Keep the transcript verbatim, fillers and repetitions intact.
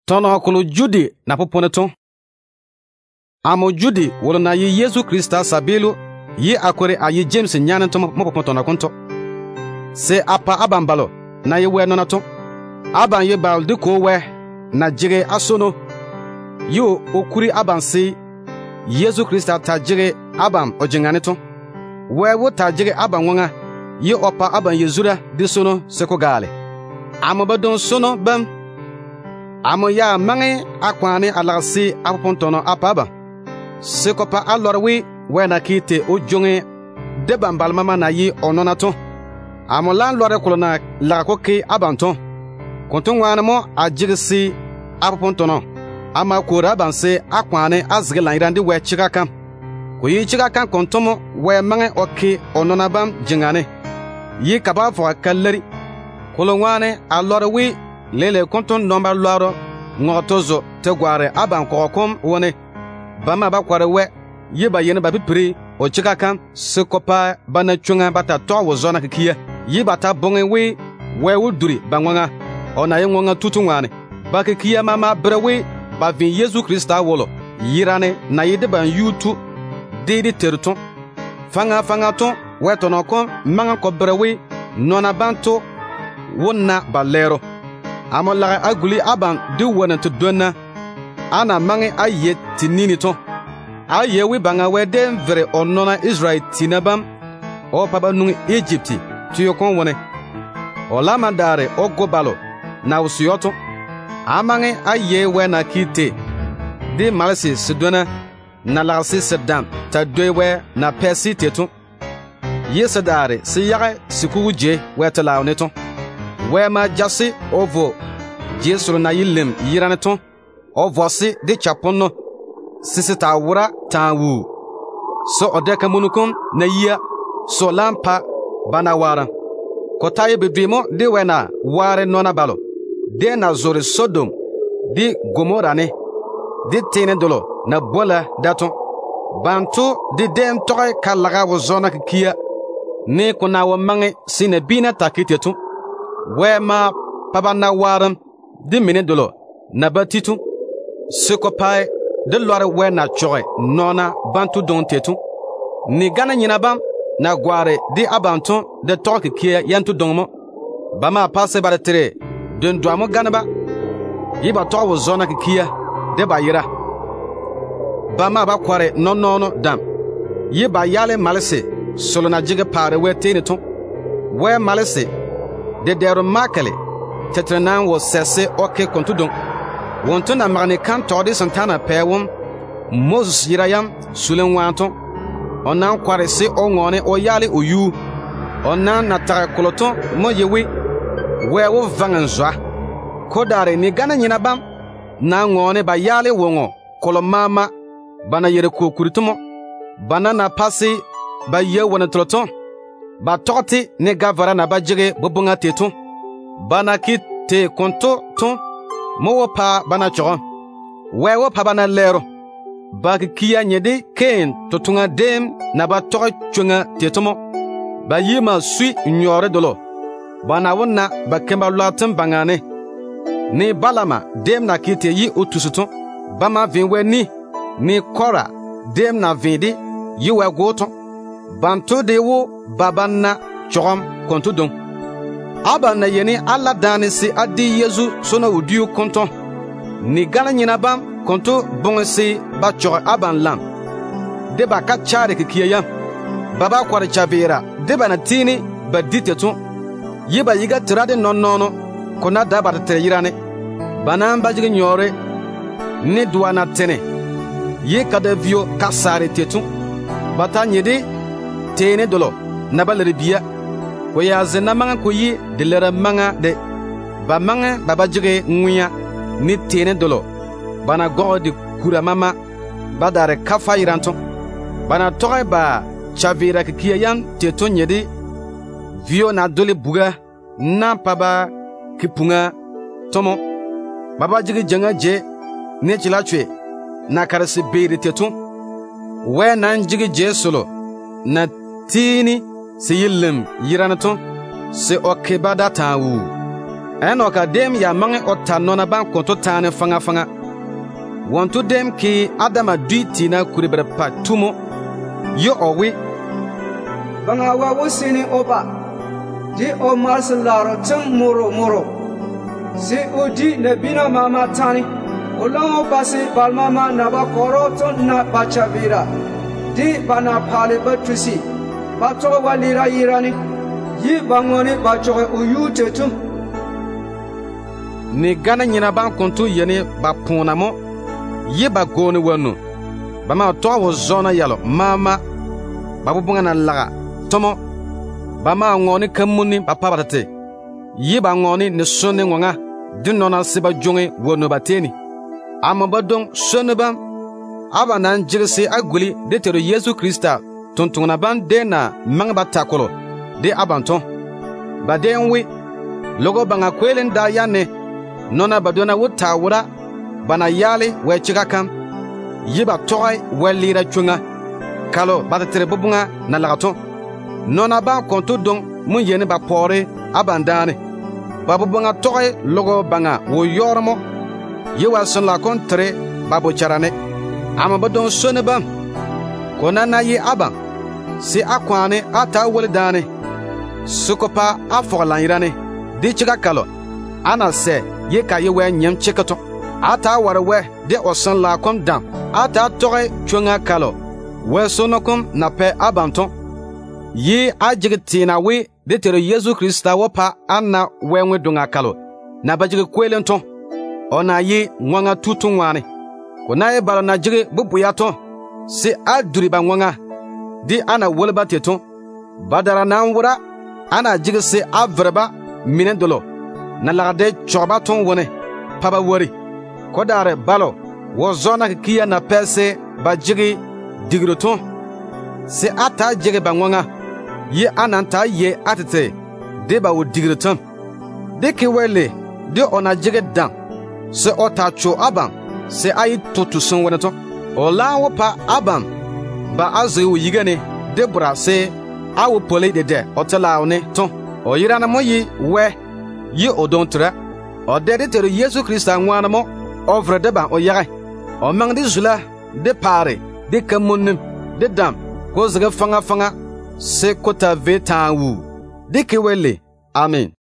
Tono kulu judi na poponeton. Amo judi wolo na yi Yesu Krista sabilu yi akore ayi James nyanen to mopoponto na konto. Se apa abambalo na yi we nonato. Aban yi bal de ko we na jige asono. Yo okuri aban se Yesu Krista ta jige aban ojingane to. We wo ta jige aban wanga yi opa aban yezura de sono seko gale. Amo badon sono bam. Amo ya mangi akwane alasi apopontono apaba. Sekopa alorwi wena kite ujonge deban balmama na yi ononato. Amo lan lore kolona lakoke abanton. Konton wana mo ajigisi apopontono. Ama kura banse akwane azgilan irandi we chikakam. Kuyi chikakam kontomo we mangi oke ononabam jingane. Yi kaba fwa kalleri. Kolonwane alorwi lele konton nomba loro ngotozo te gware aban kokom wone bama ba kware we yiba yene ba pipiri o chikakan sekopa bana chunga bata to wo zona kikia yiba ta bonge we we wuduri bangwanga ona yengonga tutungwane ba kikia mama brewe ba vin Yesu Krista wolo yirane na yide ban yutu didi terton fanga fanga ton we tonoko manga ko brewe nona banto wonna balero amo laga aguli aban du wona to donna ana mangi aye tinini to aye wi banga we den vere onona Israel tinabam o paba nungi Egypti tuyo kon wone o lama dare o gobalo na usuyoto amangi aye we na kite de malasi sidona na lagasi sedam ta doewe na persi tetu yesadare si yare sikuje we talaune to we ma jasi ovo Jesu na yilim yirane ton o vosi de chapono sisi ta wura ta wu so odeka munukum na yia so lampa bana wara ko taye bedwimo de wena ware nona balo de na zori Sodom di Gomora ne di tene dolo na bola daton bantu di dem toy kalaga wo zona kiya ne ko na wo mange sine bina takitetu wema pabana waram di mine dolo na batitu sekopai de lore we na choy nona bantu don tetu ni gana nyina bam na gware di abanton de toki kia yantu donmo bama passe bare tere den doamo ganaba yiba to wo zona kia de bayira bama ba kware nonono dam yiba yale malese solo na jige pare we teneton we malese de dero makale tetrenan wo sese oke kontudon wonto na magne kan todi santana pewum Moses yirayam sulen wanton onan kware se ongone oyale oyu onan na tara koloton mo yewe we wo vangan zwa kodare ni gana nyina bam na ngone ba yale wongo kolomama bana yere kokuritumo bana na pasi ba ye wona troton ba toti ne gavara na bajige bobunga tetu bana kite konto ton mo pa bana choron wewo pa bana lero ba kiya nyede ken totunga dem na ba to chunga tetumo ba yima sui nyore dolo bana wonna ba kemba latin bangane ni balama dem na kite yi otusuton bama vinwe ni ni kora dem na vindi yi we goton banto de wo babanna chorom kontudon aba na yeni alla dani si adi Yesu sona udiu konton ni gana nyina bam konto bonsi ba chor aban lam de ba ka chare kikiya baba kware chavera de ba na tini ba ditetu yiba yiga trade nonnono kona da ba tere yirane banan ba jigi nyore ni duana tene ye kada vio kasare tetu bata nyede tene dolo nabalere biya ko ya zena manga ko yi de lera manga de ba manga baba jige nguya ni tene dolo bana godi kura mama badare kafa iranto bana toy ba chavira kiya yan teto nyedi vio na dole buga na paba kipunga tomo baba jige janga je ne chilachwe na karasi beere teto we nan jige je solo na tini se yillem yiranaton se okebada tawu Enoka dem ya mange ota nona ban konto tane fanga fanga. Wantu dem ki adama duiti na kuribere pa tumo. Yo owi. Banga wa wusini oba. Di o marsalaro tum muro muro. Si udi nebina mama tani. Ulango basi balmama naba koroton na bachavira. Di bana pale batrusi. Bato walira yirani. Yi bangoni bachoge uyute tum. Ni gana nyina ban konto yene ba pona mo. Yi ba goni wanu. Bama to wo zona yalo mama. Babu bunga na laga. Tomo. Bama ngoni kamuni papa batate. Yi ba ngoni ni sonne ngonga. Dinona siba jonge wanu bateni. Ama badong sonne bam. Aba nan jirsi aguli de tero Yesu Krista. Tontungna ban de na mangba takolo. De abanton. Ba de nwi. Logo banga kwelen da yane. Nona badona wuta wura. Bana yale we chigakam. Yiba toy we lira chunga. Kalo batatere bubunga na lagaton. Nona ban konto dong mun yene ba pore abandane. Babubunga toy logo banga wo yormo. Yewa son la kontre babo charane. Ama badon sone bam. Kona na ye aban. Si akwane ata welidane. Sukopa aforlanirane. Di chigakalo. Ana se ye ka ye we nyem chikato. Ata warwe de osan la kom dam. Ata toy chunga kalo. We sonokum na pe abanton. Ye ajigitina we de tere Yesu Krista wopa anna wenwe dunga kalo. Na bajigi kwelenton. Ona ye nwanga tutu nwane. Kona ye balo na jigi bubuyaton. Si aduri ba nwanga. Di ana woleba teton. Badara na nwura. Ana jigi si avreba minen dolo. Na lagade chorba ton wone. Paba wori. Kodare balo. Wozona kikia na pese bajigi digroton. Si ata jigi ba nwanga. Ye ananta ye atete. Deba wo digroton. Deki wele. De ona jigi dan. Se ota cho aban. Se ayi tutu son weneton. Ola wopa aban. Ba azo wo yigane. Debra se awo pole de de. Otela one ton. Oyirana mo yi we. Ye odontra. Odede tere Yesu Krista ngwana mo. Ovre deba oyare. O mang di zula. De pare. De kamunim. De dam. Ko zege fanga fanga. Se kota ve tan wu. Deki wele. Amen.